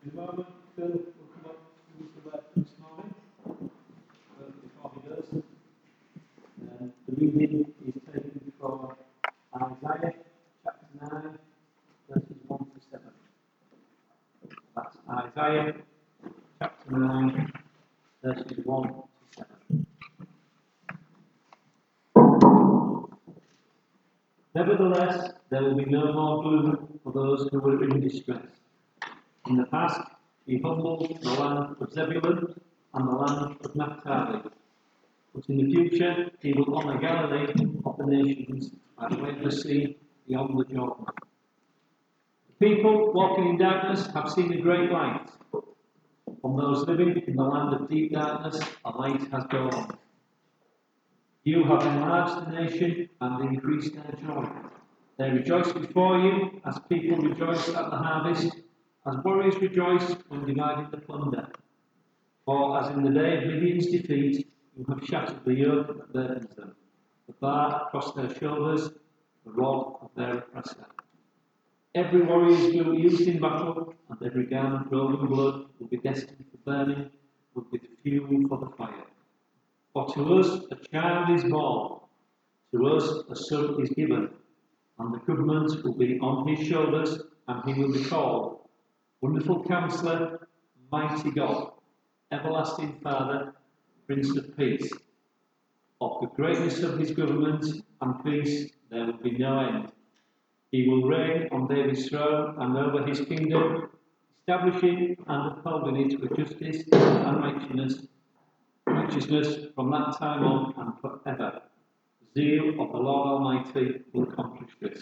In a moment, Phil will come up to the left this morning. But before he does, the reading is taken from Isaiah chapter 9, verses 1 to 7. That's Isaiah chapter 9, verses 1 to 7. Nevertheless, there will be no more gloom for those who were in distress. In the past, he humbled the land of Zebulun and the land of Naphtali. But in the future, he will honour Galilee of the nations by the way of the sea beyond the Jordan. The people walking in darkness have seen a great light. From those living in the land of deep darkness, a light has dawned. You have enlarged the nation and increased their joy. They rejoice before you as people rejoice at the harvest, as warriors rejoice when dividing the plunder. For as in the day of Midian's defeat, you have shattered the yoke that burdens them, the bar across their shoulders, the rod of their oppressor. Every warrior's boot used in battle, and every garment rolled in blood will be destined for burning, will be fuel for the fire. For to us a child is born, to us a son is given, and the government will be on his shoulders, and he will be called Wonderful Counselor, Mighty God, Everlasting Father, Prince of Peace. Of the greatness of his government and peace there will be no end. He will reign on David's throne and over his kingdom, establishing and upholding it with justice and righteousness from that time on and forever. The zeal of the Lord Almighty will accomplish this.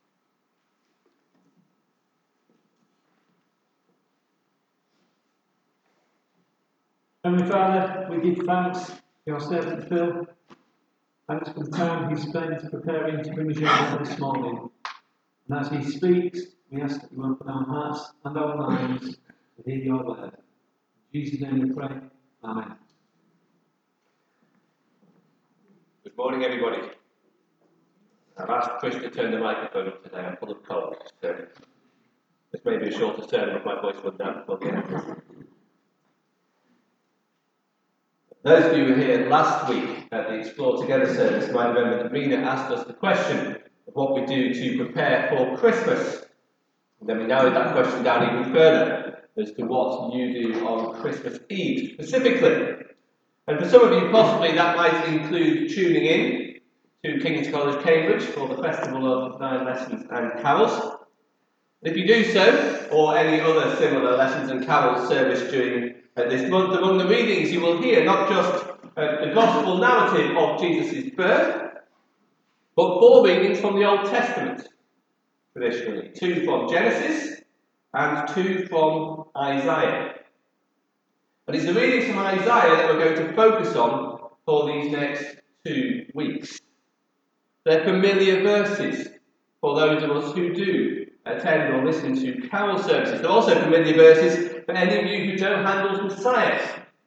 Heavenly Father, we give thanks to your servant Phil. Thanks for the time he spent preparing to bring us your word this morning. And as he speaks, we ask that you open our hearts and our minds to hear your word. In Jesus' name we pray. Amen. Good morning, everybody. I've asked Chris to turn the microphone up today. I'm full of cold. So this may be a shorter sermon if my voice went down. But yeah. Those of you who were here last week at the Explore Together service might remember that Rena asked us the question of what we do to prepare for Christmas. And then we narrowed that question down even further as to what you do on Christmas Eve specifically. And for some of you, possibly that might include tuning in to King's College, Cambridge for the Festival of 9 Lessons and Carols. If you do so, or any other similar lessons and carols service during this month, among the readings you will hear not just the gospel narrative of Jesus' birth, but 4 readings from the Old Testament, traditionally. 2 from Genesis and 2 from Isaiah. And it's the readings from Isaiah that we're going to focus on for these next 2 weeks. They're familiar verses for those of us who do attend or listen to carol services. They're also familiar verses for any of you who know Handel's Messiah,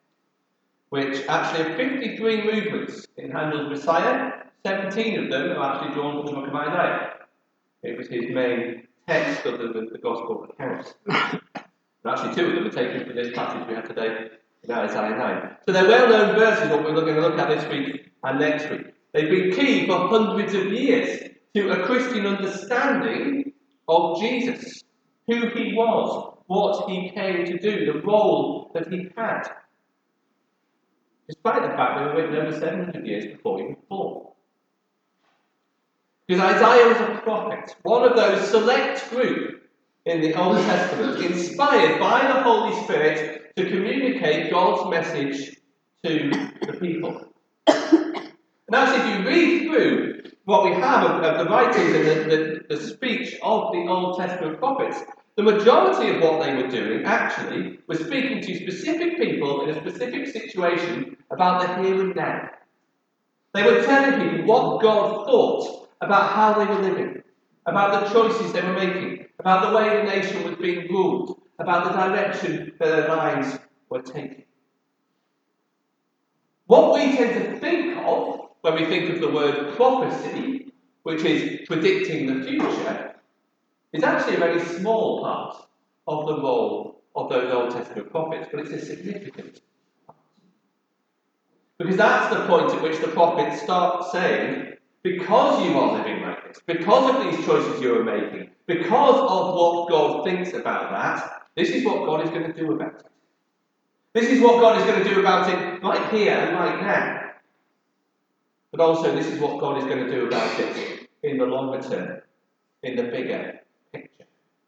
which actually have 53 movements in Handel's Messiah. 17 of them are actually drawn from the book of Isaiah. It was his main text of the gospel accounts. And actually 2 of them are taken from this passage we have today in Isaiah 9. So they're well-known verses, what we're going to look at this week and next week. They've been key for hundreds of years to a Christian understanding of Jesus, who he was, what he came to do, the role that he had. Despite the fact they were written over 700 years before he was born. Because Isaiah was a prophet, one of those select group in the Old Testament, inspired by the Holy Spirit to communicate God's message to the people. And actually, if you read through what we have of the writings and the speech of the Old Testament prophets, the majority of what they were doing, actually, was speaking to specific people in a specific situation about the here and now. They were telling people what God thought about how they were living, about the choices they were making, about the way the nation was being ruled, about the direction that their lives were taking. What we tend to think of when we think of the word prophecy, which is predicting the future, is actually a very small part of the role of those Old Testament prophets, but it's a significant part. Because that's the point at which the prophets start saying, because you are living like this, because of these choices you are making, because of what God thinks about that, this is what God is going to do about it. This is what God is going to do about it right here and right now. But also, this is what God is going to do about it in the longer term, in the bigger picture.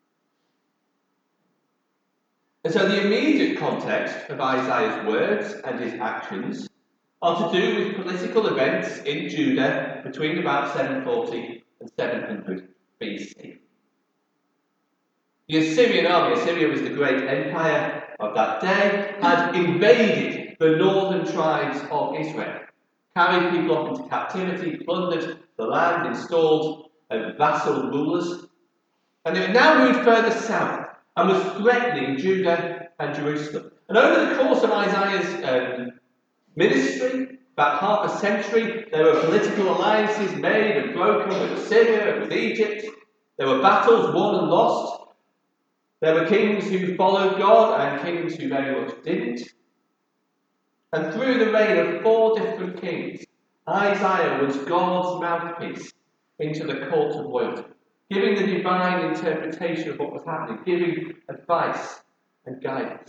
And so the immediate context of Isaiah's words and his actions are to do with political events in Judah between about 740 and 700 BC. The Assyrian army, Assyria was the great empire of that day, had invaded the northern tribes of Israel, carried people off into captivity, plundered the land, installed vassal rulers, and they had now moved further south and was threatening Judah and Jerusalem. And over the course of Isaiah's ministry, about half a century, there were political alliances made and broken with Assyria and with Egypt. There were battles won and lost. There were kings who followed God and kings who very much didn't. And through the reign of 4 different kings, Isaiah was God's mouthpiece into the court of royalty, giving the divine interpretation of what was happening, giving advice and guidance.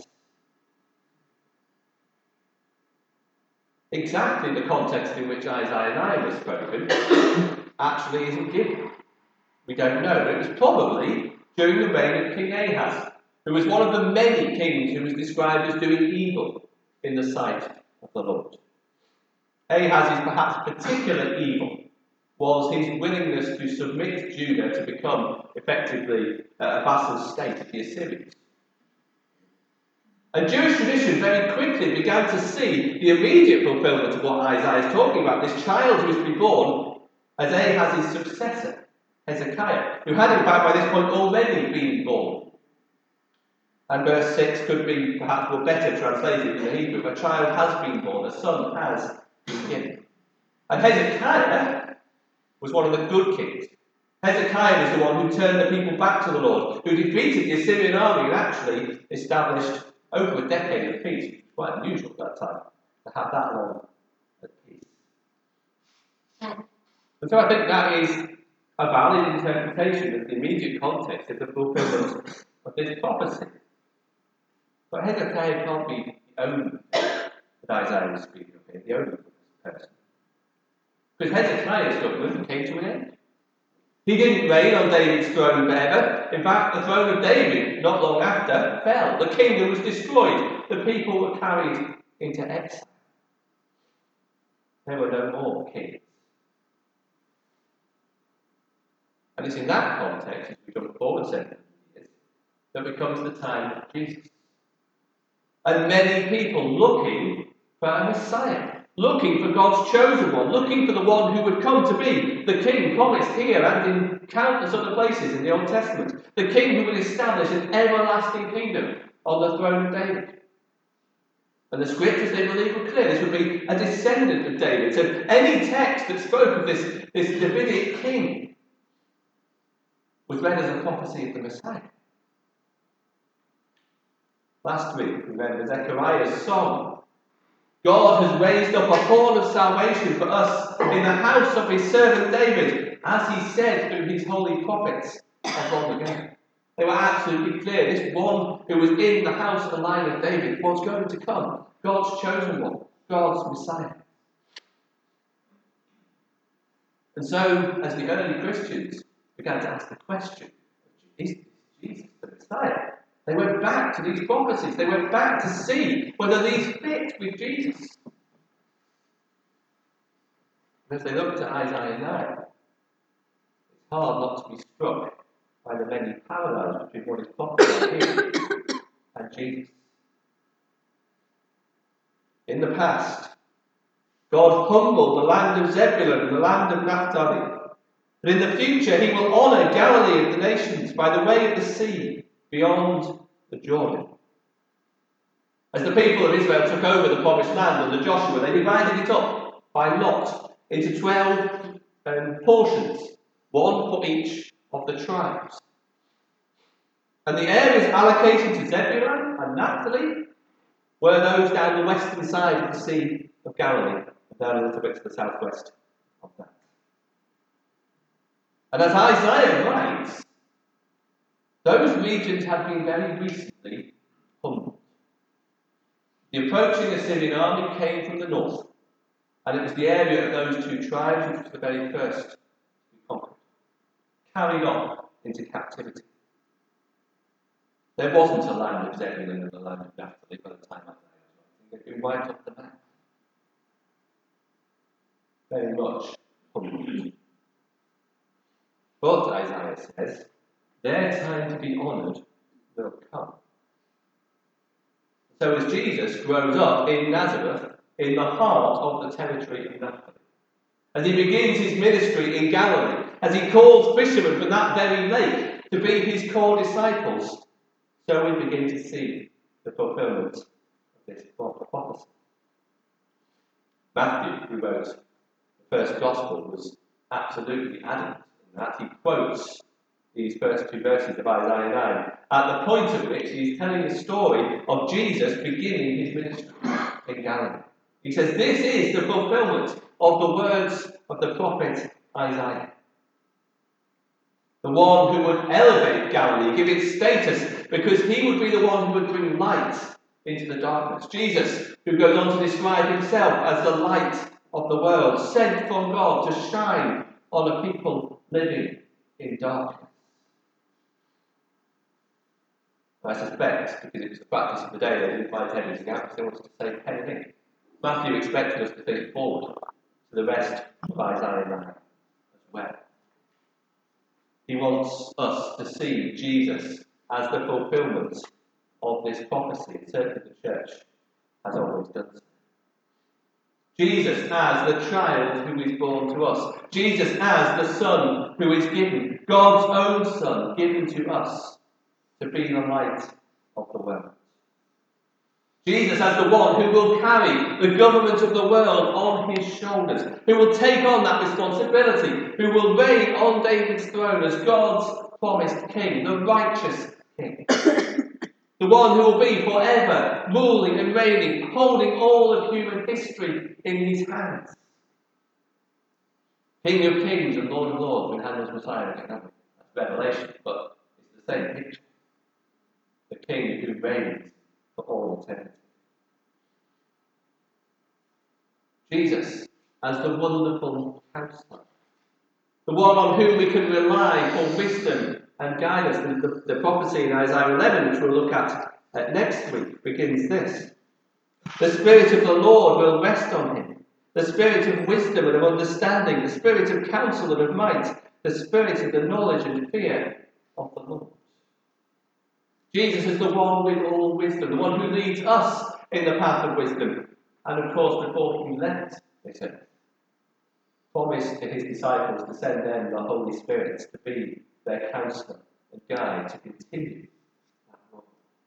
Exactly the context in which Isaiah 9 was spoken actually isn't given. We don't know, but it was probably during the reign of King Ahaz, who was one of the many kings who was described as doing evil in the sight of the Lord. Ahaz's perhaps particular evil was his willingness to submit Judah to become effectively a vassal state of the Assyrians. And Jewish tradition very quickly began to see the immediate fulfillment of what Isaiah is talking about, this child who was to be born as Ahaz's successor, Hezekiah, who had in fact by this point already been born. And verse 6 could be perhaps more better translated in the Hebrew. A child has been born, a son has been given. And Hezekiah was one of the good kings. Hezekiah was the one who turned the people back to the Lord, who defeated the Assyrian army and actually established over a decade of peace. It was quite unusual at that time to have that long of peace. And so I think that is a valid interpretation of the immediate context of the fulfillment of this prophecy. But Hezekiah can't be the only that Isaiah is speaking of here, the only person. Because Hezekiah's government came to an end. He didn't reign on David's throne forever. In fact, the throne of David, not long after, fell. The kingdom was destroyed. The people were carried into exile. There were no more kings. And it's in that context, as we look forward 700 years, that becomes the time of Jesus. And many people looking for a Messiah, looking for God's chosen one, looking for the one who would come to be the king promised here and in countless other places in the Old Testament. The king who would establish an everlasting kingdom on the throne of David. And the scriptures, they believe, were clear. This would be a descendant of David. So any text that spoke of this Davidic king was read as a prophecy of the Messiah. Last week, we read Zechariah's song. God has raised up a horn of salvation for us in the house of his servant David, as he said through his holy prophets of long ago. They were absolutely clear. This one who was in the house and line of David was going to come. God's chosen one. God's Messiah. And so, as the early Christians began to ask the question, is Jesus the Messiah? They went back to these prophecies. They went back to see whether these fit with Jesus. And as they looked at Isaiah 9, it's hard not to be struck by the many parallels between what is prophesied here and Jesus. In the past, God humbled the land of Zebulun and the land of Naphtali. But in the future, he will honour Galilee of the nations by the way of the sea, beyond the Jordan. As the people of Israel took over the promised land under Joshua, they divided it up by lot into 12 portions, one for each of the tribes. And the areas allocated to Zebulun and Naphtali were those down the western side of the Sea of Galilee, and down a little bit to the southwest of that. And as Isaiah writes, those regions had been very recently humbled. The approaching Assyrian army came from the north, and it was the area of those two tribes which was the very first to be conquered, carried on into captivity. There wasn't a land of Zebulun and a land of Naphtali by the time Isaiah was writing. They'd been wiped off the map. Very much humbled. But, Isaiah says, their time to be honoured will come. So as Jesus grows up in Nazareth, in the heart of the territory of Naphtali, as he begins his ministry in Galilee, as he calls fishermen from that very lake to be his core disciples, so we begin to see the fulfillment of this prophecy. Matthew, who wrote the first gospel, was absolutely adamant in that. He quotes these first two verses of Isaiah 9, at the point at which he is telling the story of Jesus beginning his ministry in Galilee. He says, this is the fulfillment of the words of the prophet Isaiah. The one who would elevate Galilee, give it status, because he would be the one who would bring light into the darkness. Jesus, who goes on to describe himself as the light of the world, sent from God to shine on a people living in darkness. I suspect, because it was the practice of the day, they didn't write everything out because they wanted to say pen in. Matthew expected us to think forward to the rest of Isaiah 9 as well. He wants us to see Jesus as the fulfillment of this prophecy. Certainly the church has always done so. Jesus as the child who is born to us. Jesus as the Son who is given. God's own Son given to us to be the light of the world. Jesus as the one who will carry the government of the world on his shoulders, who will take on that responsibility, who will reign on David's throne as God's promised king, the righteous king. The one who will be forever ruling and reigning, holding all of human history in his hands. King of kings and Lord of lords, we Handel's Messiah again, haven't we? That's Revelation, but it's the same picture. The king who reigns for all eternity. Jesus as the wonderful counselor, the one on whom we can rely for wisdom and guidance. The prophecy in Isaiah 11, which we'll look at next week, begins this. The Spirit of the Lord will rest on him, the Spirit of wisdom and of understanding, the Spirit of counsel and of might, the Spirit of the knowledge and fear of the Lord. Jesus is the one with all wisdom, the one who leads us in the path of wisdom. And of course, before he left this earth, promised to his disciples to send them the Holy Spirit to be their counsellor and guide to continue that work.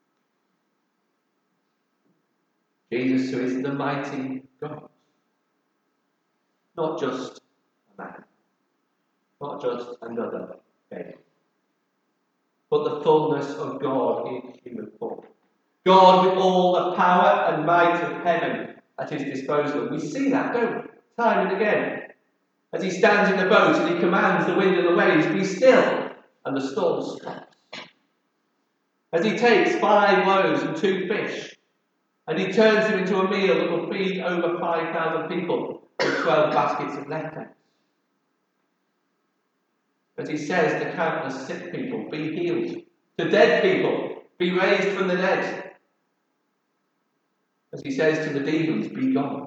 Jesus, who is the mighty God, not just a man, not just another baby, but the fullness of God in human form. God with all the power and might of heaven at his disposal. We see that, don't we? Time and again. As he stands in the boat and he commands the wind and the waves, be still, and the storm stops. As he takes 5 loaves and 2 fish, and he turns them into a meal that will feed over 5,000 people with 12 baskets of leftovers. As he says to countless sick people, be healed. To dead people, be raised from the dead. As he says to the demons, be gone.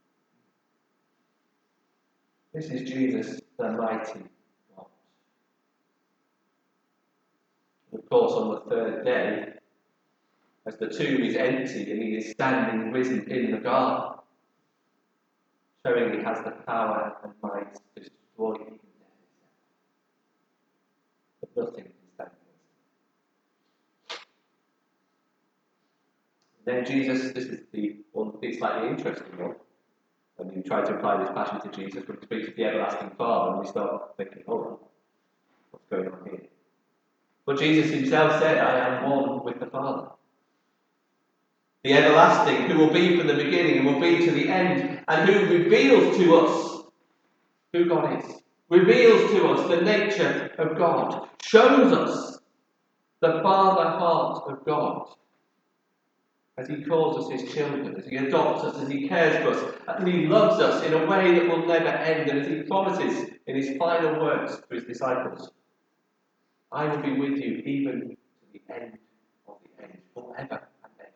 This is Jesus, the mighty God. Of course, on the 3rd day, as the tomb is empty and he is standing risen in the garden, showing he has the power and might to destroy even death. But nothing can stand against him. Then Jesus, this is the one that's slightly interesting one. And you try to apply this passion to Jesus when he speaks of the everlasting Father, and we start thinking, oh, what's going on here? But Jesus himself said, I am one with the Father. the everlasting, who will be from the beginning and will be to the end, and who reveals to us who God is, reveals to us the nature of God, shows us the Father heart of God, as he calls us his children, as he adopts us, as he cares for us, and he loves us in a way that will never end, and as he promises in his final words to his disciples, I will be with you even to the end of the age, forever and ever.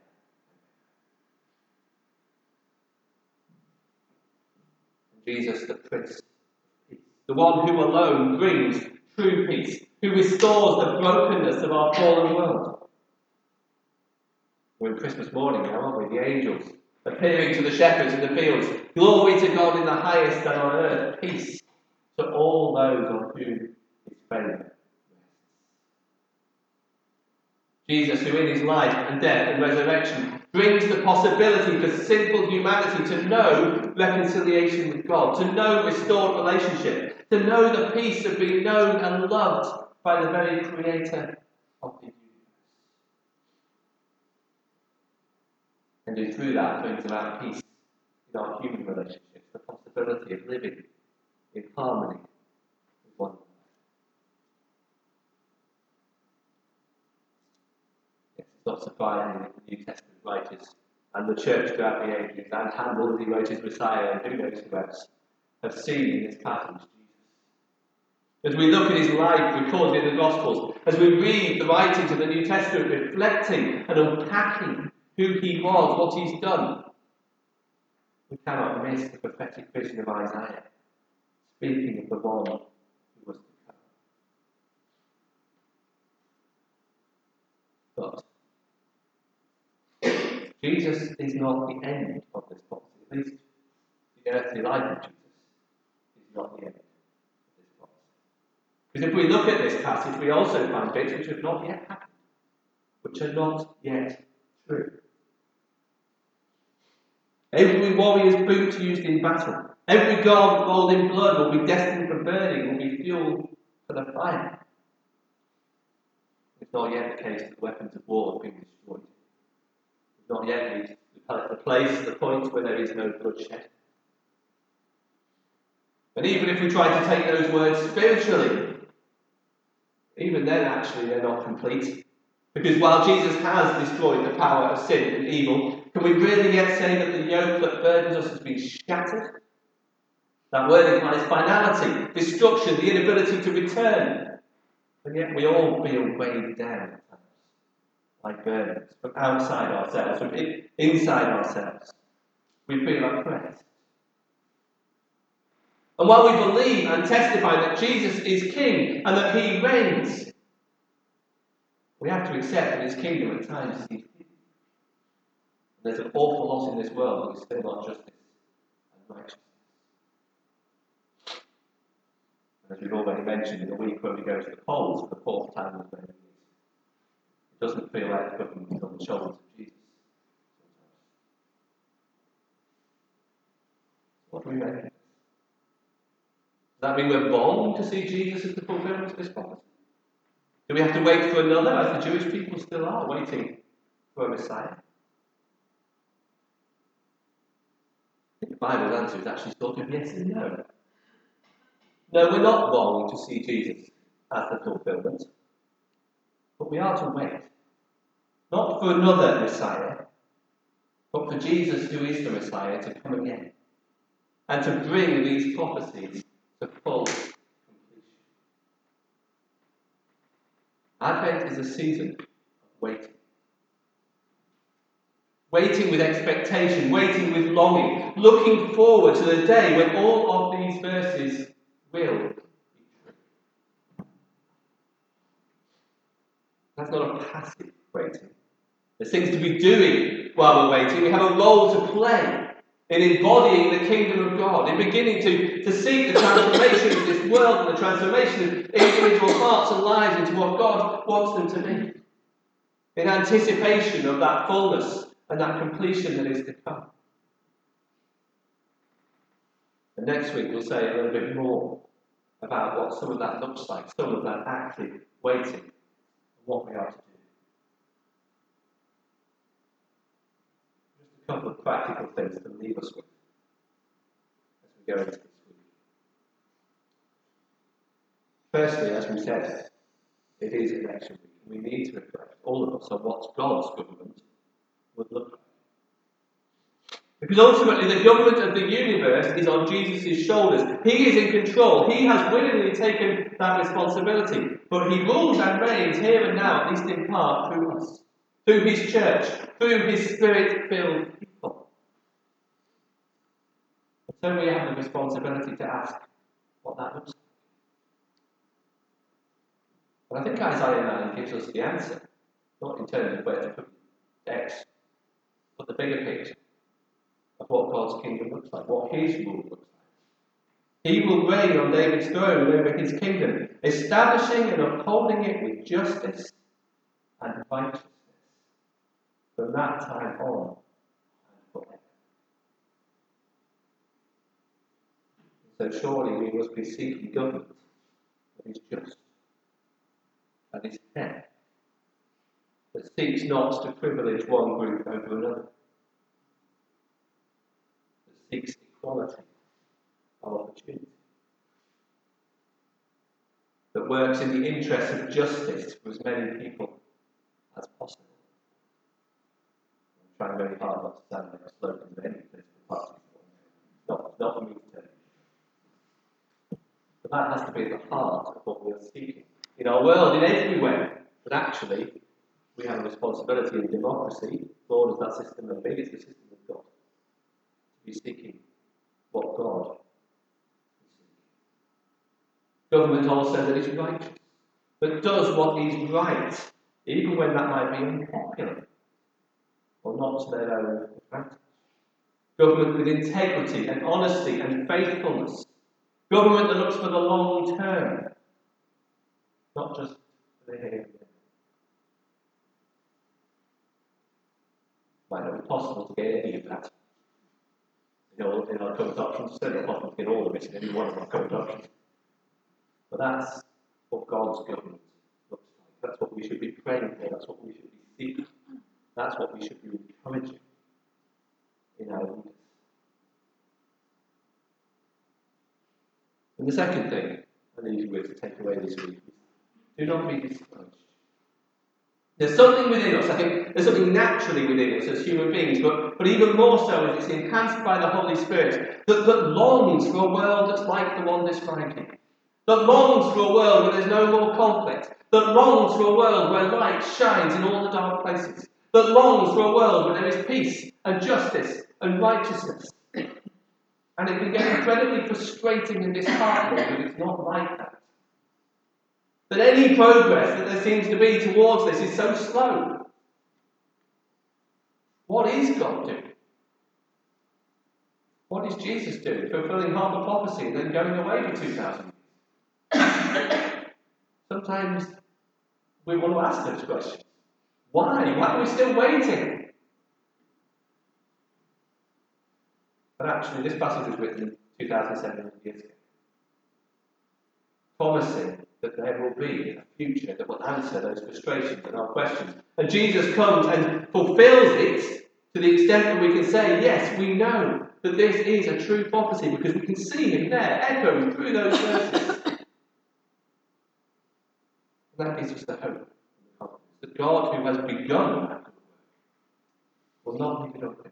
Jesus, the Prince of Peace, the one who alone brings true peace, who restores the brokenness of our fallen world. We're in Christmas morning now, aren't we? The angels appearing to the shepherds in the fields. Glory to God in the highest, and on earth peace to all those on whom his favour rests. Jesus, who in his life and death and resurrection brings the possibility for sinful humanity to know reconciliation with God, to know restored relationship, to know the peace of being known and loved by the very creator of the universe. And who through that brings about peace in our human relationships, the possibility of living in harmony with one another. Yes, it's not surprising that the New Testament writers and the church throughout the ages, and Handel as he wrote his Messiah, and who knows who else, have seen in this passage Jesus. As we look at his life recorded in the Gospels, as we read the writings of the New Testament reflecting and unpacking who he was, what he's done, we cannot miss the prophetic vision of Isaiah, speaking of the one who was to come. But Jesus is not the end of this prophecy. At least the earthly life of Jesus is not the end of this prophecy. Because if we look at this passage, we also find bits which have not yet happened, which are not yet true. Every warrior's boot used in battle, every garment rolled in blood will be destined for burning, will be fuel for the fire. It's not yet the case that the weapons of war have been destroyed. It's not yet reached the place, the point where there is no bloodshed. And even if we try to take those words spiritually, even then actually they're not complete. Because while Jesus has destroyed the power of sin and evil, can we really yet say that the yoke that burdens us has been shattered? That word implies finality, destruction, the inability to return. And yet we all feel weighed down at times, like burdens, from outside ourselves, from inside ourselves. We feel oppressed. And while we believe and testify that Jesus is King and that he reigns, we have to accept that his kingdom at times is hidden. There's an awful lot in this world that is still not justice and righteousness. And as we've already mentioned, in the week when we go to the polls for the fourth time in many years, it doesn't feel like the government is on the shoulders of Jesus. What do we make of this? Does that mean we're wrong to see Jesus as the fulfillment of this prophecy? Do we have to wait for another, as the Jewish people still are, waiting for a Messiah? I think the Bible's answer is actually sort of yes and no. No, we're not wrong to see Jesus as the fulfillment, but we are to wait. Not for another Messiah, but for Jesus, who is the Messiah, to come again and to bring these prophecies to full completion. Advent is a season of waiting. Waiting with expectation, waiting with longing, looking forward to the day when all of these verses will be true. That's not a passive waiting. There's things to be doing while we're waiting. We have a role to play in embodying the kingdom of God, in beginning to seek the transformation of this world and the transformation of individual hearts and lives into what God wants them to be, in anticipation of that fullness and that completion that is to come. And next week we'll say a little bit more about what some of that looks like, some of that active waiting, and what we are to do. a couple of practical things to leave us with as we go into this week. Firstly, as we said, it is election week. We need to reflect, all of us, on what God's government would look like. Because ultimately the government of the universe is on Jesus' shoulders. He is in control. He has willingly taken that responsibility. But he rules and reigns here and now, at least in part, through us. Through his church. Through his spirit-filled people. And so we have the responsibility to ask what that looks like. And I think Isaiah 9 gives us the answer. Not in terms of where to put X, but the bigger picture of what God's kingdom looks like, what his rule looks like. He will reign on David's throne over his kingdom, establishing and upholding it with justice and righteousness from that time on and forever. So surely we must be seeking government that is just, that is fair, that seeks not to privilege one group over another, seeks equality of opportunity, that works in the interest of justice for as many people as possible. I'm trying very hard not to stand like a slogan of any political party. Not for me to tell you. But that has to be at the heart of what we are seeking. In our world, in every way, but actually, we have a responsibility in democracy, Lord, as that system may be, it's the system of God. Be seeking what God is seeking. Government also that is righteous, that does what is right, even when that might be unpopular or not to their own advantage. Government with integrity and honesty and faithfulness. Government that looks for the long term, not just for the here and now. Might not be possible to get any of that in our current options. Certainly not possible to get all of it in any one of our current options. But that's what God's government looks like. That's what we should be praying for. That's what we should be seeking. That's what we should be encouraging in our leaders. And the second thing I leave you with to take away this week is do not be discouraged. There's something within us, I think there's something naturally within us as human beings, but even more so as it's enhanced by the Holy Spirit, that longs for a world that's like the one described here. That longs for a world where there's no more conflict. That longs for a world where light shines in all the dark places. That longs for a world where there is peace and justice and righteousness. And it can get incredibly frustrating and disheartening that it's not like that. That any progress that there seems to be towards this is so slow. What is God doing? What is Jesus doing? Fulfilling half a prophecy and then going away for 2,000 years? Sometimes we want to ask those questions. Why? Why are we still waiting? But actually, this passage was written 2,700 years ago, promising that there will be a future that will answer those frustrations and our questions. And Jesus comes and fulfills it to the extent that we can say, yes, we know that this is a true prophecy because we can see him there echoed through those verses. And that gives us the hope and the confidence that God, who has begun that good work, will not leave it unfinished.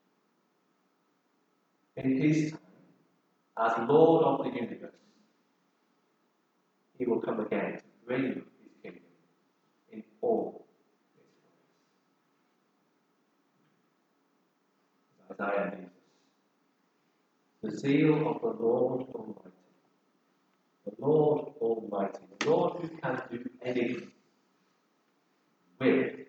In his time, as Lord of the universe, he will come again to bring his kingdom in all its ways. Isaiah leaves us. The zeal of the Lord Almighty. The Lord Almighty. The Lord who can do anything will